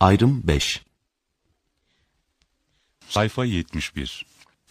Ayrım 5. Sayfa 71.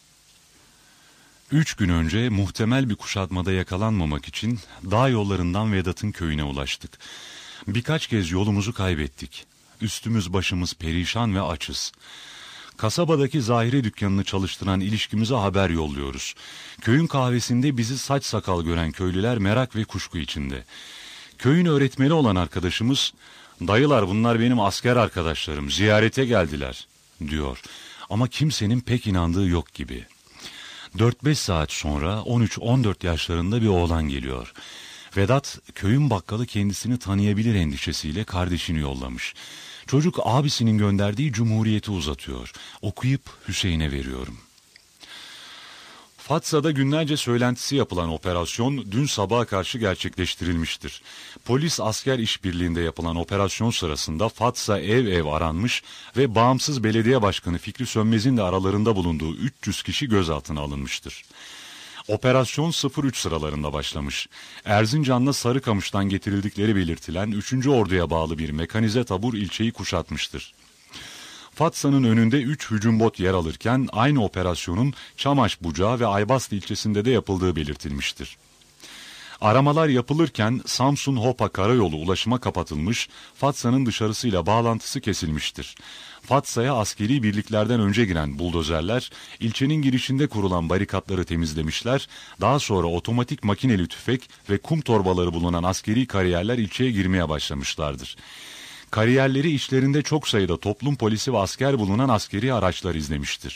3 gün önce muhtemel bir kuşatmada yakalanmamak için dağ yollarından Vedat'ın köyüne ulaştık. Birkaç kez yolumuzu kaybettik. Üstümüz başımız perişan ve açız. Kasabadaki zahire dükkanını çalıştıran ilişkimize haber yolluyoruz. Köyün kahvesinde bizi saç sakal gören köylüler merak ve kuşku içinde. Köyün öğretmeni olan arkadaşımız, "Dayılar, bunlar benim asker arkadaşlarım, ziyarete geldiler," diyor. Ama kimsenin pek inandığı yok gibi. 4-5 saat sonra 13-14 yaşlarında bir oğlan geliyor. Vedat, köyün bakkalı kendisini tanıyabilir endişesiyle kardeşini yollamış. Çocuk abisinin gönderdiği Cumhuriyet'i uzatıyor. Okuyup Hüseyin'e veriyorum. Fatsa'da günlerce söylentisi yapılan operasyon dün sabaha karşı gerçekleştirilmiştir. Polis asker işbirliğinde yapılan operasyon sırasında Fatsa ev ev aranmış ve bağımsız belediye başkanı Fikri Sönmez'in de aralarında bulunduğu 300 kişi gözaltına alınmıştır. Operasyon 03 sıralarında başlamış. Erzincan'la Sarıkamış'tan getirildikleri belirtilen 3. Ordu'ya bağlı bir mekanize tabur ilçeyi kuşatmıştır. Fatsa'nın önünde 3 hücum bot yer alırken aynı operasyonun Çamaş Bucağı ve Aybastı ilçesinde de yapıldığı belirtilmiştir. Aramalar yapılırken Samsun-Hopa karayolu ulaşıma kapatılmış, Fatsa'nın dışarısıyla bağlantısı kesilmiştir. Fatsa'ya askeri birliklerden önce giren buldozerler, ilçenin girişinde kurulan barikatları temizlemişler, daha sonra otomatik makineli tüfek ve kum torbaları bulunan askeri kariyerler ilçeye girmeye başlamışlardır. Kariyerleri içlerinde çok sayıda toplum polisi ve asker bulunan askeri araçlar izlemiştir.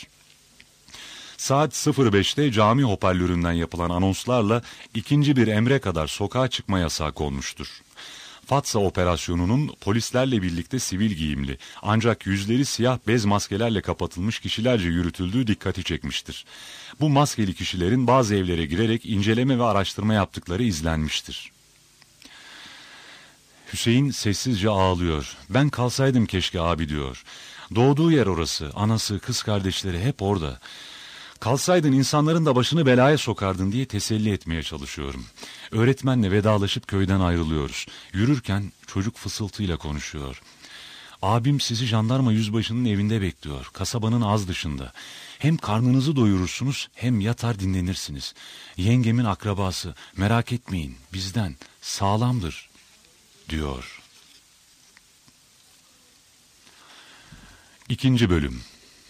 Saat 05'te cami hoparlöründen yapılan anonslarla ikinci bir emre kadar sokağa çıkma yasağı konmuştur. Fatsa operasyonunun polislerle birlikte sivil giyimli ancak yüzleri siyah bez maskelerle kapatılmış kişilerce yürütüldüğü dikkati çekmiştir. Bu maskeli kişilerin bazı evlere girerek inceleme ve araştırma yaptıkları izlenmiştir. Hüseyin sessizce ağlıyor. "Ben kalsaydım keşke abi," diyor. "Doğduğu yer orası, anası, kız kardeşleri hep orada. Kalsaydın insanların da başını belaya sokardın," diye teselli etmeye çalışıyorum. Öğretmenle vedalaşıp köyden ayrılıyoruz. Yürürken çocuk fısıltıyla konuşuyor. "Abim sizi jandarma yüzbaşının evinde bekliyor, kasabanın az dışında. Hem karnınızı doyurursunuz hem yatar dinlenirsiniz. Yengemin akrabası, merak etmeyin, bizden, sağlamdır," diyor. 2. Bölüm.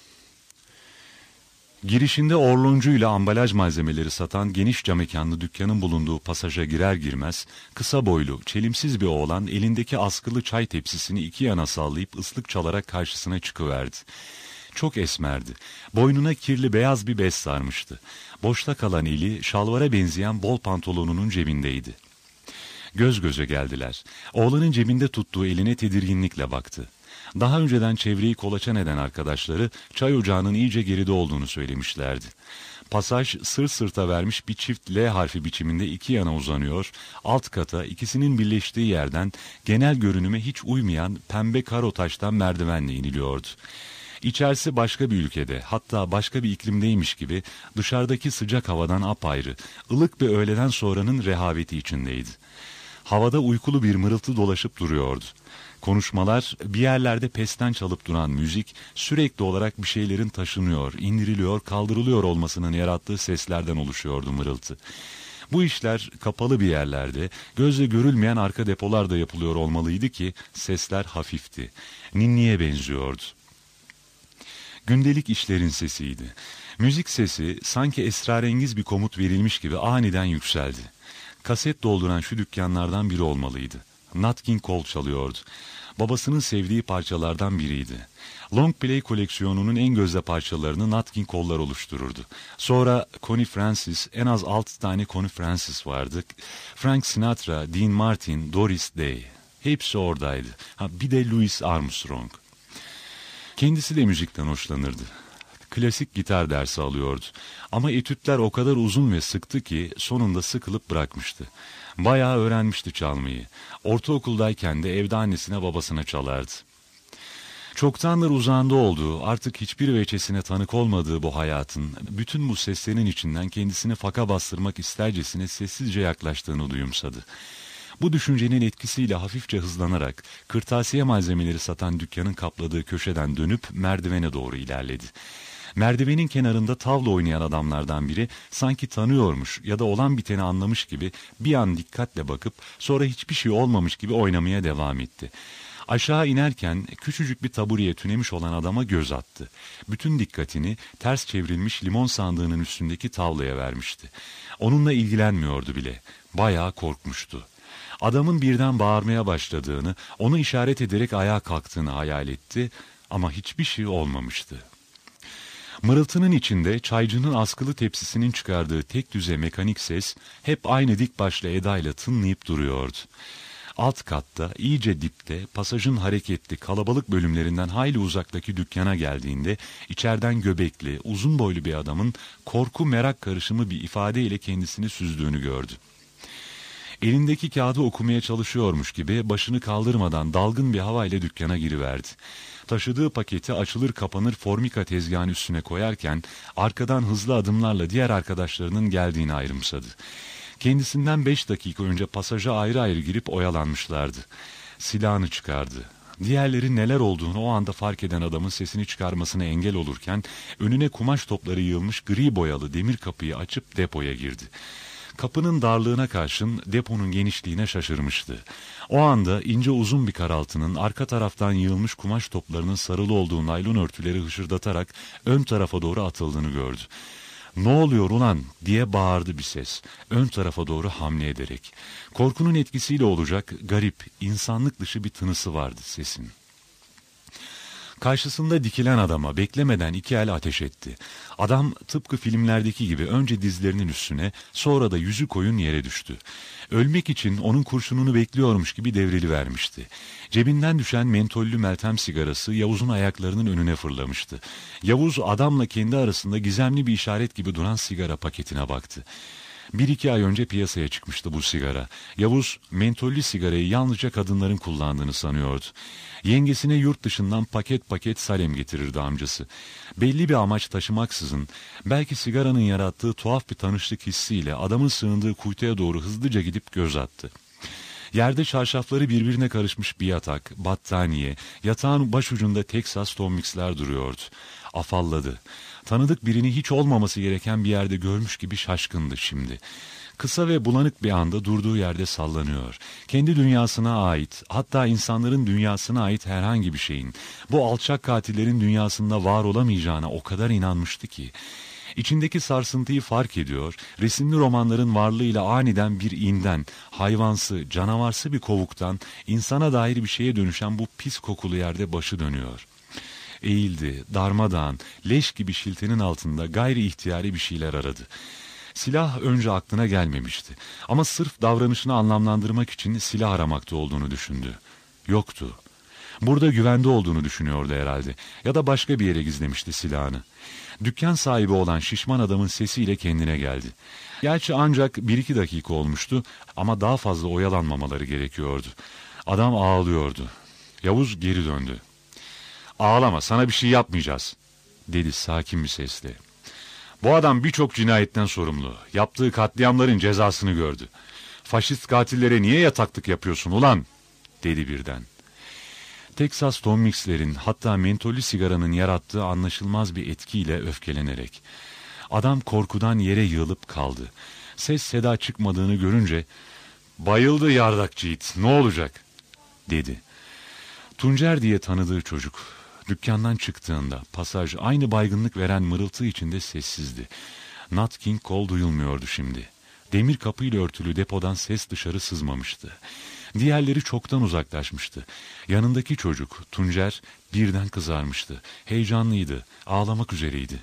Girişinde orloncuyla ambalaj malzemeleri satan geniş camekanlı dükkanın bulunduğu pasaja girer girmez, kısa boylu, çelimsiz bir oğlan elindeki askılı çay tepsisini iki yana sallayıp ıslık çalarak karşısına çıkıverdi. Çok esmerdi. Boynuna kirli beyaz bir bez sarmıştı. Boşta kalan eli şalvara benzeyen bol pantolonunun cebindeydi. Göz göze geldiler. Oğlanın cebinde tuttuğu eline tedirginlikle baktı. Daha önceden çevreyi kolaçan eden arkadaşları çay ocağının iyice geride olduğunu söylemişlerdi. Pasaj sırt sırta vermiş bir çift L harfi biçiminde iki yana uzanıyor, alt kata ikisinin birleştiği yerden genel görünüme hiç uymayan pembe karo taştan merdivenle iniliyordu. İçerisi başka bir ülkede, hatta başka bir iklimdeymiş gibi dışarıdaki sıcak havadan apayrı, ılık bir öğleden sonranın rehaveti içindeydi. Havada uykulu bir mırıltı dolaşıp duruyordu. Konuşmalar, bir yerlerde pesten çalıp duran müzik, sürekli olarak bir şeylerin taşınıyor, indiriliyor, kaldırılıyor olmasının yarattığı seslerden oluşuyordu mırıltı. Bu işler kapalı bir yerlerde, gözle görülmeyen arka depolarda yapılıyor olmalıydı ki sesler hafifti. Ninniye benziyordu. Gündelik işlerin sesiydi. Müzik sesi sanki esrarengiz bir komut verilmiş gibi aniden yükseldi. Kaset dolduran şu dükkanlardan biri olmalıydı. Nat King Cole çalıyordu. Babasının sevdiği parçalardan biriydi. Long Play koleksiyonunun en gözde parçalarını Nat King Cole'lar oluştururdu. Sonra Connie Francis, en az 6 tane Connie Francis vardı. Frank Sinatra, Dean Martin, Doris Day. Hepsi oradaydı. Bir de Louis Armstrong. Kendisi de müzikten hoşlanırdı. Klasik gitar dersi alıyordu. Ama etütler o kadar uzun ve sıktı ki sonunda sıkılıp bırakmıştı. Bayağı öğrenmişti çalmayı. Ortaokuldayken de evde annesine babasına çalardı. Çoktandır uzağında olduğu, artık hiçbir veçesine tanık olmadığı bu hayatın, bütün bu seslerin içinden kendisini faka bastırmak istercesine sessizce yaklaştığını duyumsadı. Bu düşüncenin etkisiyle hafifçe hızlanarak kırtasiye malzemeleri satan dükkanın kapladığı köşeden dönüp merdivene doğru ilerledi. Merdivenin kenarında tavla oynayan adamlardan biri sanki tanıyormuş ya da olan biteni anlamış gibi bir an dikkatle bakıp sonra hiçbir şey olmamış gibi oynamaya devam etti. Aşağı inerken küçücük bir tabureye tünemiş olan adama göz attı. Bütün dikkatini ters çevrilmiş limon sandığının üstündeki tavlaya vermişti. Onunla ilgilenmiyordu bile. Bayağı korkmuştu. Adamın birden bağırmaya başladığını, onu işaret ederek ayağa kalktığını hayal etti ama hiçbir şey olmamıştı. Mırıltının içinde çaycının askılı tepsisinin çıkardığı tek düze mekanik ses hep aynı dik başlı edayla tınlayıp duruyordu. Alt katta, iyice dipte, pasajın hareketli, kalabalık bölümlerinden hayli uzaktaki dükkana geldiğinde içeriden göbekli, uzun boylu bir adamın korku merak karışımı bir ifadeyle kendisini süzdüğünü gördü. Elindeki kağıdı okumaya çalışıyormuş gibi başını kaldırmadan dalgın bir havayla dükkana giriverdi. Taşıdığı paketi açılır kapanır formika tezgahının üstüne koyarken arkadan hızlı adımlarla diğer arkadaşlarının geldiğini ayrımsadı. Kendisinden 5 dakika önce pasaja ayrı ayrı girip oyalanmışlardı. Silahını çıkardı. Diğerleri neler olduğunu o anda fark eden adamın sesini çıkarmasına engel olurken önüne kumaş topları yığılmış gri boyalı demir kapıyı açıp depoya girdi. Kapının darlığına karşın deponun genişliğine şaşırmıştı. O anda ince uzun bir karaltının arka taraftan yığılmış kumaş toplarının sarılı olduğu naylon örtüleri hışırdatarak ön tarafa doğru atıldığını gördü. "Ne oluyor ulan?" diye bağırdı bir ses, ön tarafa doğru hamle ederek. Korkunun etkisiyle olacak garip, insanlık dışı bir tınısı vardı sesin. Karşısında dikilen adama beklemeden 2 el ateş etti. Adam tıpkı filmlerdeki gibi önce dizlerinin üstüne, sonra da yüzü koyun yere düştü. Ölmek için onun kurşununu bekliyormuş gibi devrilivermişti. Cebinden düşen mentollü Meltem sigarası Yavuz'un ayaklarının önüne fırlamıştı. Yavuz adamla kendi arasında gizemli bir işaret gibi duran sigara paketine baktı. 1-2 ay önce piyasaya çıkmıştı bu sigara. Yavuz mentollü sigarayı yalnızca kadınların kullandığını sanıyordu. Yengesine yurt dışından paket paket salem getirirdi amcası. Belli bir amaç taşımaksızın, belki sigaranın yarattığı tuhaf bir tanıştık hissiyle adamın sığındığı kuytuya doğru hızlıca gidip göz attı. Yerde çarşafları birbirine karışmış bir yatak, battaniye, yatağın başucunda Texas Tom Mix'ler duruyordu. Afalladı. Tanıdık birini hiç olmaması gereken bir yerde görmüş gibi şaşkındı şimdi. Kısa ve bulanık bir anda durduğu yerde sallanıyor. Kendi dünyasına ait, hatta insanların dünyasına ait herhangi bir şeyin, bu alçak katillerin dünyasında var olamayacağına o kadar inanmıştı ki, İçindeki sarsıntıyı fark ediyor, resimli romanların varlığıyla aniden bir inden, hayvansı, canavarsı bir kovuktan, insana dair bir şeye dönüşen bu pis kokulu yerde başı dönüyor. Eğildi, darmadağın, leş gibi şiltenin altında gayri ihtiyari bir şeyler aradı. Silah önce aklına gelmemişti ama sırf davranışını anlamlandırmak için silah aramakta olduğunu düşündü. Yoktu. Burada güvende olduğunu düşünüyordu herhalde ya da başka bir yere gizlemişti silahını. Dükkan sahibi olan şişman adamın sesiyle kendine geldi. Gerçi ancak 1-2 dakika olmuştu ama daha fazla oyalanmamaları gerekiyordu. Adam ağlıyordu. Yavuz geri döndü. "Ağlama, sana bir şey yapmayacağız," dedi sakin bir sesle. "Bu adam birçok cinayetten sorumlu. Yaptığı katliamların cezasını gördü. Faşist katillere niye yataklık yapıyorsun ulan?" dedi birden. Texas Tom Mix'lerin, hatta mentollü sigaranın yarattığı anlaşılmaz bir etkiyle öfkelenerek. Adam korkudan yere yığılıp kaldı. Ses seda çıkmadığını görünce, "Bayıldı yardakçı it, ne olacak?" dedi. Tuncer diye tanıdığı çocuk, dükkandan çıktığında pasaj aynı baygınlık veren mırıltı içinde sessizdi. Nat King Cole duyulmuyordu şimdi. Demir kapıyla örtülü depodan ses dışarı sızmamıştı. Diğerleri çoktan uzaklaşmıştı. Yanındaki çocuk, Tuncer, birden kızarmıştı. Heyecanlıydı, ağlamak üzereydi.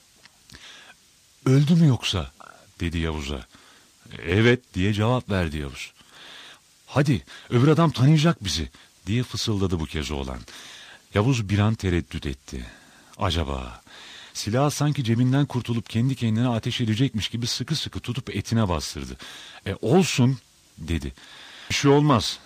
"Öldü mü yoksa?" dedi Yavuz'a. "Evet," diye cevap verdi Yavuz. "Hadi, öbür adam tanıyacak bizi," diye fısıldadı bu kez oğlan. Yavuz bir an tereddüt etti. Acaba? Silahı sanki cebinden kurtulup kendi kendine ateş edecekmiş gibi sıkı sıkı tutup etine bastırdı. "Olsun," dedi. "Bir şey olmaz."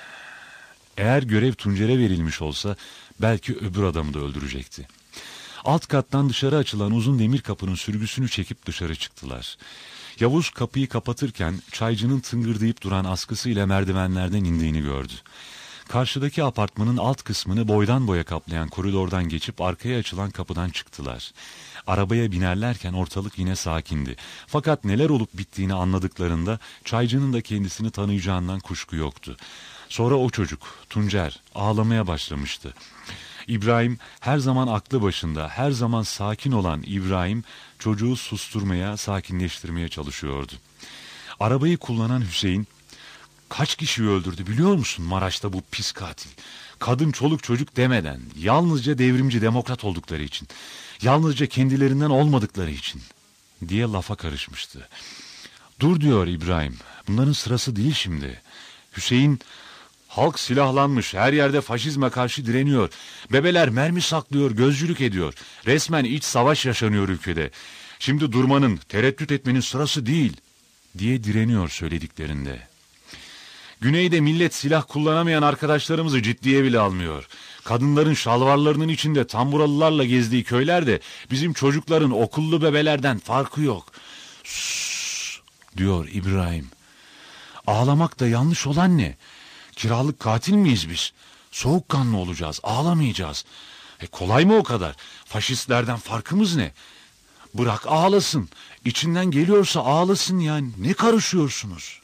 Eğer görev Tuncer'e verilmiş olsa belki öbür adamı da öldürecekti. Alt kattan dışarı açılan uzun demir kapının sürgüsünü çekip dışarı çıktılar. Yavuz kapıyı kapatırken çaycının tıngırdayıp duran askısıyla merdivenlerden indiğini gördü. Karşıdaki apartmanın alt kısmını boydan boya kaplayan koridordan geçip arkaya açılan kapıdan çıktılar. Arabaya binerlerken ortalık yine sakindi. Fakat neler olup bittiğini anladıklarında çaycının da kendisini tanıyacağından kuşku yoktu. Sonra o çocuk, Tuncer, ağlamaya başlamıştı. İbrahim, her zaman aklı başında, her zaman sakin olan İbrahim, çocuğu susturmaya, sakinleştirmeye çalışıyordu. Arabayı kullanan Hüseyin, "Kaç kişiyi öldürdü biliyor musun Maraş'ta bu pis katil? Kadın, çoluk, çocuk demeden, yalnızca devrimci demokrat oldukları için, yalnızca kendilerinden olmadıkları için," diye lafa karışmıştı. "Dur," diyor İbrahim, "bunların sırası değil şimdi." Hüseyin, "Halk silahlanmış, her yerde faşizme karşı direniyor. Bebeler mermi saklıyor, gözcülük ediyor. Resmen iç savaş yaşanıyor ülkede. Şimdi durmanın, tereddüt etmenin sırası değil," diye direniyor söylediklerinde. "Güneyde millet silah kullanamayan arkadaşlarımızı ciddiye bile almıyor. Kadınların şalvarlarının içinde tamburalılarla gezdiği köylerde bizim çocukların okullu bebelerden farkı yok." "Sus," diyor İbrahim. "Ağlamak da yanlış olan ne? Kiralık katil miyiz biz? Soğukkanlı olacağız, ağlamayacağız. Kolay mı o kadar? Faşistlerden farkımız ne? Bırak ağlasın. İçinden geliyorsa ağlasın yani. Ne karışıyorsunuz?"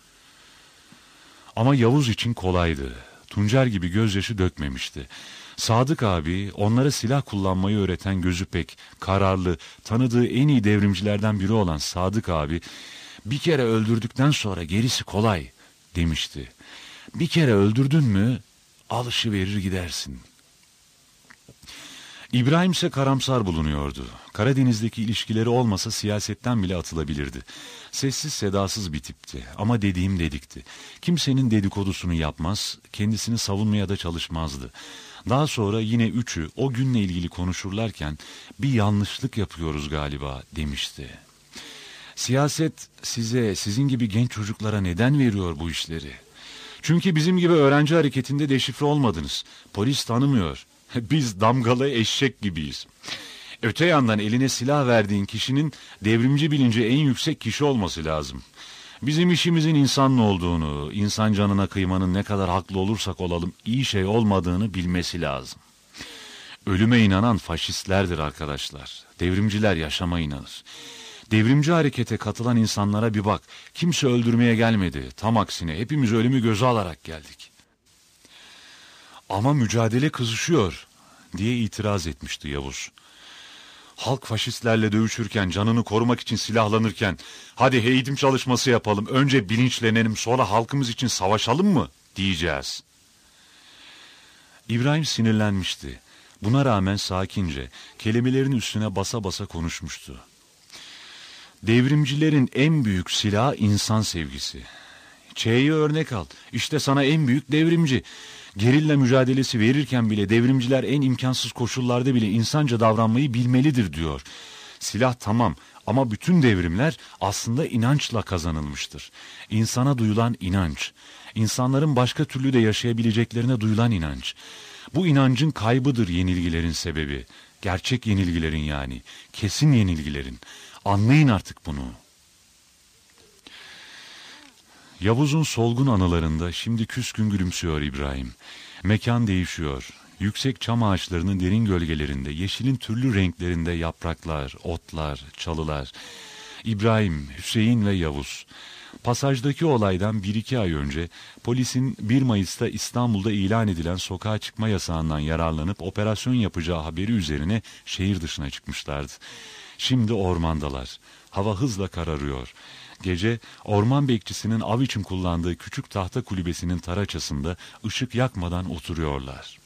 Ama Yavuz için kolaydı. Tuncer gibi gözyaşı dökmemişti. Sadık abi, onlara silah kullanmayı öğreten gözü pek, kararlı, tanıdığı en iyi devrimcilerden biri olan Sadık abi, "Bir kere öldürdükten sonra gerisi kolay," demişti. "Bir kere öldürdün mü alışıverir gidersin." İbrahim ise karamsar bulunuyordu. Karadeniz'deki ilişkileri olmasa siyasetten bile atılabilirdi. Sessiz sedasız bir tipti ama dediğim dedikti. Kimsenin dedikodusunu yapmaz, kendisini savunmaya da çalışmazdı. Daha sonra yine üçü o günle ilgili konuşurlarken "Bir yanlışlık yapıyoruz galiba," demişti. "Siyaset size, sizin gibi genç çocuklara neden veriyor bu işleri? Çünkü bizim gibi öğrenci hareketinde deşifre olmadınız. Polis tanımıyor. Biz damgalı eşek gibiyiz. Öte yandan eline silah verdiğin kişinin devrimci bilinci en yüksek kişi olması lazım. Bizim işimizin insanlı olduğunu, insan canına kıymanın ne kadar haklı olursak olalım iyi şey olmadığını bilmesi lazım. Ölüme inanan faşistlerdir arkadaşlar. Devrimciler yaşama inanır. Devrimci harekete katılan insanlara bir bak. Kimse öldürmeye gelmedi. Tam aksine hepimiz ölümü göze alarak geldik." "Ama mücadele kızışıyor," diye itiraz etmişti Yavuz. "Halk faşistlerle dövüşürken, canını korumak için silahlanırken, hadi eğitim çalışması yapalım, önce bilinçlenelim, sonra halkımız için savaşalım mı diyeceğiz?" İbrahim sinirlenmişti. Buna rağmen sakince, kelimelerin üstüne basa basa konuşmuştu. "Devrimcilerin en büyük silahı insan sevgisi. Ç'yi örnek al. İşte sana en büyük devrimci. Gerilla mücadelesi verirken bile devrimciler en imkansız koşullarda bile insanca davranmayı bilmelidir," diyor. "Silah tamam ama bütün devrimler aslında inançla kazanılmıştır. İnsana duyulan inanç, insanların başka türlü de yaşayabileceklerine duyulan inanç. Bu inancın kaybıdır yenilgilerin sebebi. Gerçek yenilgilerin yani, kesin yenilgilerin. Anlayın artık bunu." Yavuz'un solgun anılarında şimdi küskün gülümsüyor İbrahim. Mekan değişiyor. Yüksek çam ağaçlarının derin gölgelerinde, yeşilin türlü renklerinde yapraklar, otlar, çalılar. İbrahim, Hüseyin ve Yavuz. Pasajdaki olaydan 1-2 ay önce polisin 1 Mayıs'ta İstanbul'da ilan edilen sokağa çıkma yasağından yararlanıp operasyon yapacağı haberi üzerine şehir dışına çıkmışlardı. Şimdi ormandalar. Hava hızla kararıyor. Gece orman bekçisinin av için kullandığı küçük tahta kulübesinin taraçasında ışık yakmadan oturuyorlar.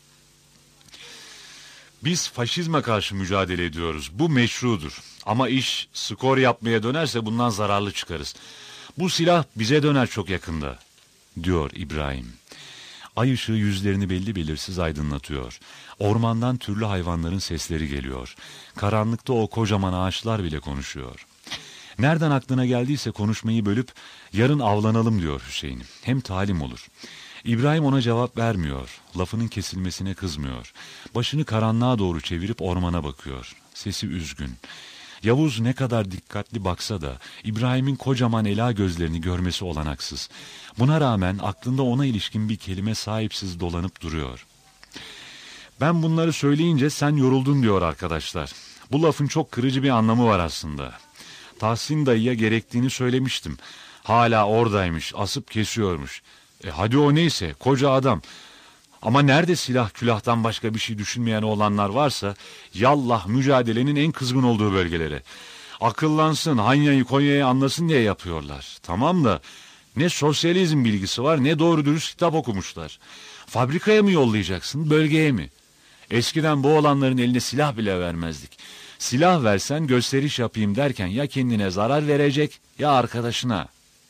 "Biz faşizme karşı mücadele ediyoruz. Bu meşrudur. Ama iş skor yapmaya dönerse bundan zararlı çıkarız. Bu silah bize döner çok yakında," diyor İbrahim. Ay ışığı yüzlerini belli belirsiz aydınlatıyor. Ormandan türlü hayvanların sesleri geliyor. Karanlıkta o kocaman ağaçlar bile konuşuyor. Nereden aklına geldiyse konuşmayı bölüp "Yarın avlanalım," diyor Hüseyin. Hem talim olur. İbrahim ona cevap vermiyor. Lafının kesilmesine kızmıyor. Başını karanlığa doğru çevirip ormana bakıyor. Sesi üzgün. Yavuz ne kadar dikkatli baksa da İbrahim'in kocaman ela gözlerini görmesi olanaksız. Buna rağmen aklında ona ilişkin bir kelime sahipsiz dolanıp duruyor. Ben bunları söyleyince sen yoruldun diyor arkadaşlar. Bu lafın çok kırıcı bir anlamı var aslında. Tahsin dayıya gerektiğini söylemiştim. Hala oradaymış, asıp kesiyormuş. Hadi o neyse, koca adam. Ama nerede silah külahtan başka bir şey düşünmeyen olanlar varsa, yallah mücadelenin en kızgın olduğu bölgelere. Akıllansın, Hanya'yı Konya'yı anlasın diye yapıyorlar. Tamam da ne sosyalizm bilgisi var ne doğru dürüst kitap okumuşlar. Fabrikaya mı yollayacaksın, bölgeye mi? Eskiden bu olanların eline silah bile vermezdik. Silah versen gösteriş yapayım derken ya kendine zarar verecek ya arkadaşına.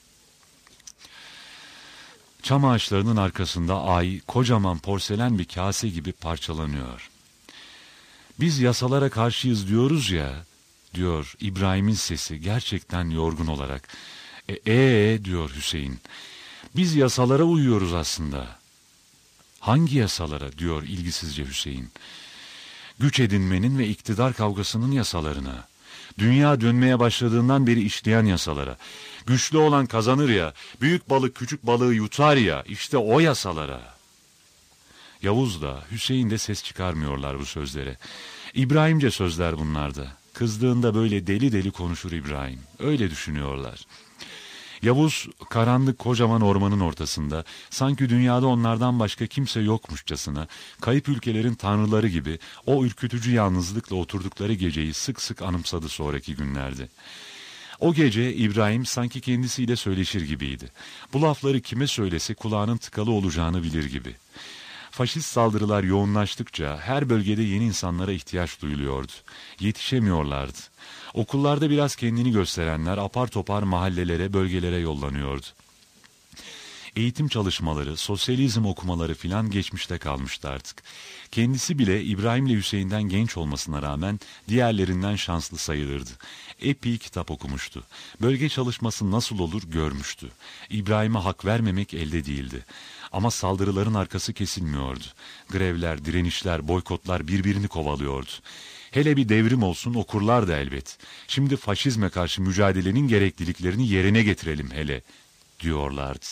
Çam ağaçlarının arkasında ay kocaman porselen bir kase gibi parçalanıyor. Biz yasalara karşıyız diyoruz ya, diyor İbrahim'in sesi gerçekten yorgun olarak. Diyor Hüseyin. Biz yasalara uyuyoruz aslında. Hangi yasalara diyor ilgisizce Hüseyin. Güç edinmenin ve iktidar kavgasının yasalarına. Dünya dönmeye başladığından beri işleyen yasalara. Güçlü olan kazanır ya, büyük balık küçük balığı yutar ya, işte o yasalara. Yavuz da Hüseyin de ses çıkarmıyorlar bu sözlere. İbrahimce sözler bunlarda. Kızdığında böyle deli deli konuşur İbrahim. Öyle düşünüyorlar. Yavuz karanlık kocaman ormanın ortasında sanki dünyada onlardan başka kimse yokmuşçasına kayıp ülkelerin tanrıları gibi o ürkütücü yalnızlıkla oturdukları geceyi sık sık anımsadı sonraki günlerde. O gece İbrahim sanki kendisiyle söyleşir gibiydi. Bu lafları kime söylese kulağının tıkalı olacağını bilir gibi. Faşist saldırılar yoğunlaştıkça her bölgede yeni insanlara ihtiyaç duyuluyordu. Yetişemiyorlardı. Okullarda biraz kendini gösterenler apar topar mahallelere, bölgelere yollanıyordu. Eğitim çalışmaları, sosyalizm okumaları filan geçmişte kalmıştı artık. Kendisi bile İbrahim'le Hüseyin'den genç olmasına rağmen diğerlerinden şanslı sayılırdı. Epey kitap okumuştu. Bölge çalışması nasıl olur görmüştü. İbrahim'e hak vermemek elde değildi. Ama saldırıların arkası kesilmiyordu. Grevler, direnişler, boykotlar birbirini kovalıyordu. Hele bir devrim olsun okurlar da elbet. Şimdi faşizme karşı mücadelenin gerekliliklerini yerine getirelim hele, diyorlardı.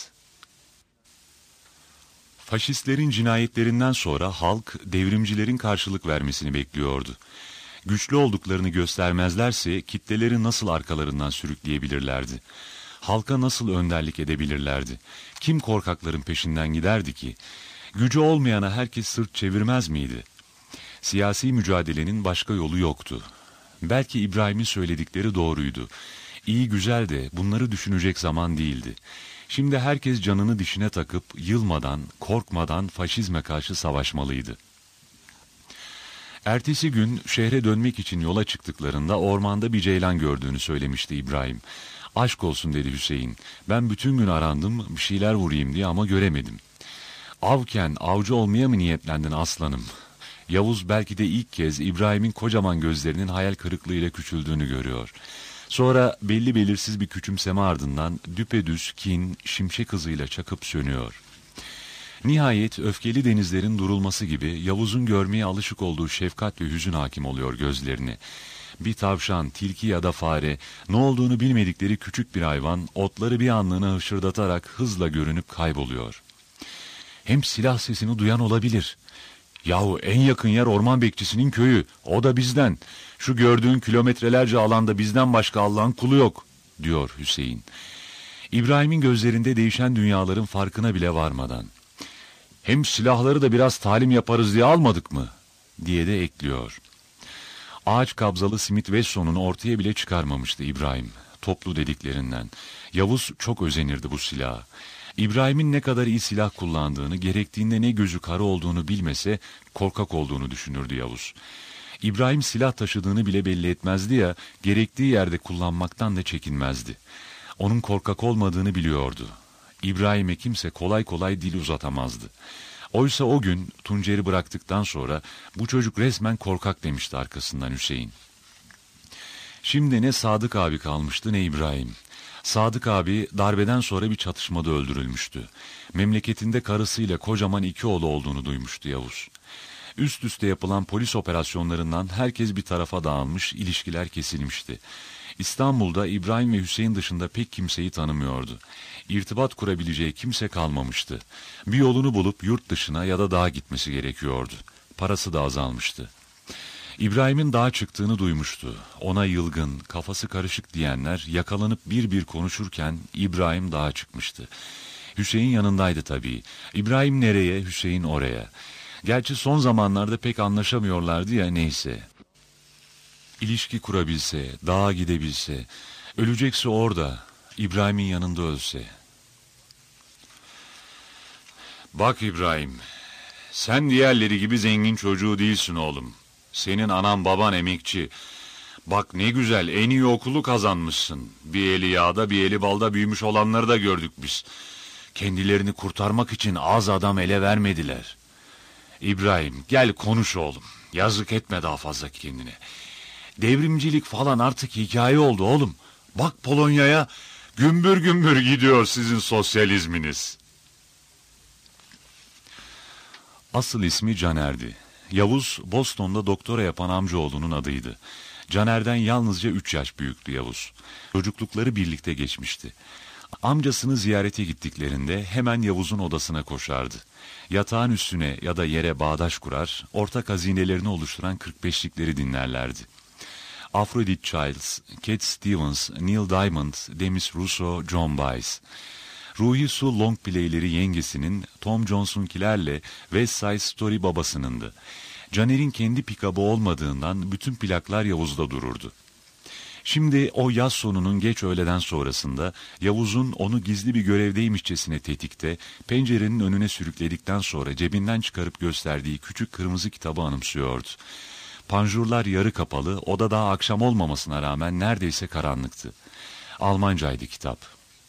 Faşistlerin cinayetlerinden sonra halk devrimcilerin karşılık vermesini bekliyordu. Güçlü olduklarını göstermezlerse kitleleri nasıl arkalarından sürükleyebilirlerdi? Halka nasıl önderlik edebilirlerdi? Kim korkakların peşinden giderdi ki? Gücü olmayana herkes sırt çevirmez miydi? Siyasi mücadelenin başka yolu yoktu. Belki İbrahim'in söyledikleri doğruydu. İyi güzel de bunları düşünecek zaman değildi. Şimdi herkes canını dişine takıp yılmadan, korkmadan faşizme karşı savaşmalıydı. Ertesi gün şehre dönmek için yola çıktıklarında ormanda bir ceylan gördüğünü söylemişti İbrahim. Aşk olsun dedi Hüseyin. Ben bütün gün arandım bir şeyler vurayım diye ama göremedim. Avken avcı olmaya mı niyetlendin aslanım? Yavuz belki de ilk kez İbrahim'in kocaman gözlerinin hayal kırıklığıyla küçüldüğünü görüyor. Sonra belli belirsiz bir küçümseme ardından düpedüz kin şimşek hızıyla çakıp sönüyor. Nihayet öfkeli denizlerin durulması gibi Yavuz'un görmeye alışık olduğu şefkat ve hüzün hakim oluyor gözlerine. Bir tavşan, tilki ya da fare, ne olduğunu bilmedikleri küçük bir hayvan otları bir anlığına hışırdatarak hızla görünüp kayboluyor. Hem silah sesini duyan olabilir. Yahu en yakın yer orman bekçisinin köyü, o da bizden. Şu gördüğün kilometrelerce alanda bizden başka Allah'ın kulu yok, diyor Hüseyin. İbrahim'in gözlerinde değişen dünyaların farkına bile varmadan. Hem silahları da biraz talim yaparız diye almadık mı? Diye de ekliyor. Ağaç kabzalı Smith Wesson'unu ortaya bile çıkarmamıştı İbrahim. Toplu dediklerinden. Yavuz çok özenirdi bu silaha. İbrahim'in ne kadar iyi silah kullandığını, gerektiğinde ne gözü kara olduğunu bilmese korkak olduğunu düşünürdü Yavuz. İbrahim silah taşıdığını bile belli etmezdi ya, gerektiği yerde kullanmaktan da çekinmezdi. Onun korkak olmadığını biliyordu. İbrahim'e kimse kolay kolay dil uzatamazdı. Oysa o gün Tuncer'i bıraktıktan sonra bu çocuk resmen korkak demişti arkasından Hüseyin. Şimdi ne Sadık abi kalmıştı ne İbrahim. Sadık abi darbeden sonra bir çatışmada öldürülmüştü. Memleketinde karısıyla kocaman 2 oğlu olduğunu duymuştu Yavuz. Üst üste yapılan polis operasyonlarından herkes bir tarafa dağılmış, ilişkiler kesilmişti. İstanbul'da İbrahim ve Hüseyin dışında pek kimseyi tanımıyordu. İrtibat kurabileceği kimse kalmamıştı. Bir yolunu bulup yurt dışına ya da dağa gitmesi gerekiyordu. Parası da azalmıştı. İbrahim'in dağa çıktığını duymuştu. Ona yılgın, kafası karışık diyenler yakalanıp bir bir konuşurken İbrahim dağa çıkmıştı. Hüseyin yanındaydı tabii. İbrahim nereye, Hüseyin oraya. Gerçi son zamanlarda pek anlaşamıyorlardı ya, neyse. İlişki kurabilse, dağa gidebilse, ölecekse orada, İbrahim'in yanında ölse. Bak İbrahim, sen diğerleri gibi zengin çocuğu değilsin oğlum. Senin anan baban emekçi. Bak ne güzel, en iyi okulu kazanmışsın. Bir eli yağda bir eli balda büyümüş olanları da gördük biz. Kendilerini kurtarmak için az adam ele vermediler. İbrahim gel konuş oğlum. Yazık etme daha fazla kendine. Devrimcilik falan artık hikaye oldu oğlum. Bak Polonya'ya gümbür gümbür gidiyor sizin sosyalizminiz. Asıl ismi Caner'di. Yavuz, Boston'da doktora yapan amcaoğlunun adıydı. Caner'den yalnızca 3 yaş büyüktü Yavuz. Çocuklukları birlikte geçmişti. Amcasını ziyarete gittiklerinde hemen Yavuz'un odasına koşardı. Yatağın üstüne ya da yere bağdaş kurar, ortak hazinelerini oluşturan 45'likleri dinlerlerdi. Aphrodite Childs, Cat Stevens, Neil Diamond, Demis Russo, John Baez. Ruhi Su long play'leri yengesinin, Tom Jones'unkilerle West Side Story babasınındı. Caner'in kendi pikabı olmadığından bütün plaklar Yavuz'da dururdu. Şimdi o yaz sonunun geç öğleden sonrasında Yavuz'un onu gizli bir görevdeymişçesine tetikte, pencerenin önüne sürükledikten sonra cebinden çıkarıp gösterdiği küçük kırmızı kitabı anımsıyordu. Panjurlar yarı kapalı, oda daha akşam olmamasına rağmen neredeyse karanlıktı. Almancaydı kitap.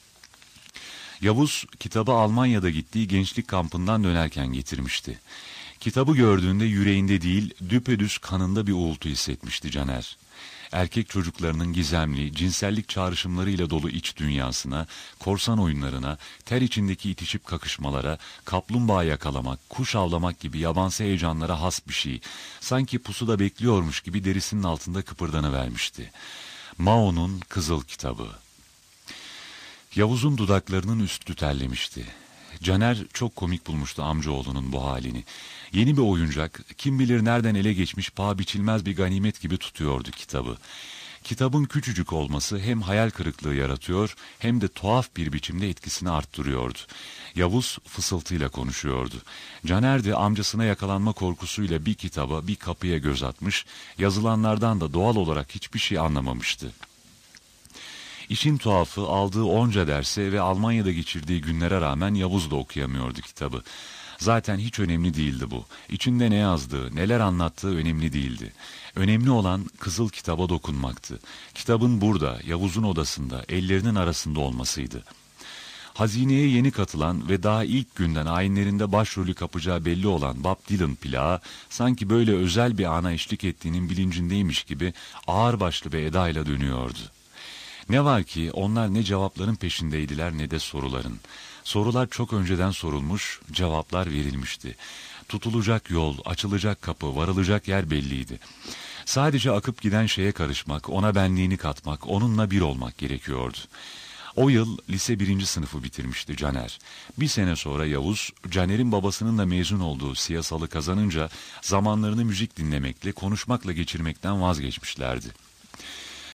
Yavuz kitabı Almanya'da gittiği gençlik kampından dönerken getirmişti. Kitabı gördüğünde yüreğinde değil, düpedüz kanında bir uğultu hissetmişti Caner. Erkek çocuklarının gizemli, cinsellik çağrışımlarıyla dolu iç dünyasına, korsan oyunlarına, ter içindeki itişip kakışmalara, kaplumbağa yakalamak, kuş avlamak gibi yabansı heyecanlara has bir şey, sanki pusuda bekliyormuş gibi derisinin altında kıpırdanıvermişti. Mao'nun Kızıl Kitabı. Yavuz'un dudaklarının üstü terlemişti. Caner çok komik bulmuştu amcaoğlunun bu halini. Yeni bir oyuncak, kim bilir nereden ele geçmiş paha biçilmez bir ganimet gibi tutuyordu kitabı. Kitabın küçücük olması hem hayal kırıklığı yaratıyor hem de tuhaf bir biçimde etkisini arttırıyordu. Yavuz fısıltıyla konuşuyordu. Caner de amcasına yakalanma korkusuyla bir kitaba, bir kapıya göz atmış, yazılanlardan da doğal olarak hiçbir şey anlamamıştı. İşin tuhafı aldığı onca derse ve Almanya'da geçirdiği günlere rağmen Yavuz da okuyamıyordu kitabı. Zaten hiç önemli değildi bu. İçinde ne yazdığı, neler anlattığı önemli değildi. Önemli olan Kızıl Kitaba dokunmaktı. Kitabın burada, Yavuz'un odasında, ellerinin arasında olmasıydı. Hazineye yeni katılan ve daha ilk günden ayinlerinde başrolü kapacağı belli olan Bob Dylan plağı, sanki böyle özel bir ana eşlik ettiğinin bilincindeymiş gibi ağırbaşlı bir edayla dönüyordu. Ne var ki onlar ne cevapların peşindeydiler ne de soruların. Sorular çok önceden sorulmuş, cevaplar verilmişti. Tutulacak yol, açılacak kapı, varılacak yer belliydi. Sadece akıp giden şeye karışmak, ona benliğini katmak, onunla bir olmak gerekiyordu. O yıl lise 1. sınıfı bitirmişti Caner. Bir sene sonra Yavuz, Caner'in babasının da mezun olduğu siyasalı kazanınca zamanlarını müzik dinlemekle, konuşmakla geçirmekten vazgeçmişlerdi.